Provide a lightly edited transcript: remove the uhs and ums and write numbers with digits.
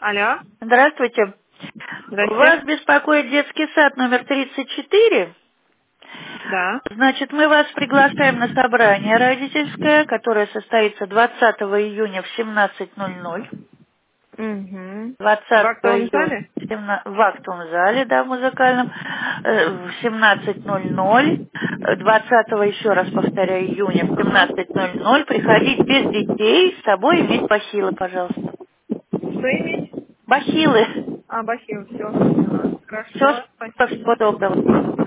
Алло, Здравствуйте. здрасте. Вас беспокоит детский сад номер 34. Да. Значит, мы вас приглашаем на собрание родительское, которое состоится 20 июня в 17:00. Угу. 20 В актовом июня зале? в актовом зале, да, в музыкальном, в 17:00. 20 еще раз повторяю, июня в Ага. 17:00. Приходить без детей, с собой иметь бахилы, пожалуйста. Что иметь? Бахилы. А, бахил, все. Все, Хорошо, всего спасибо. доброго.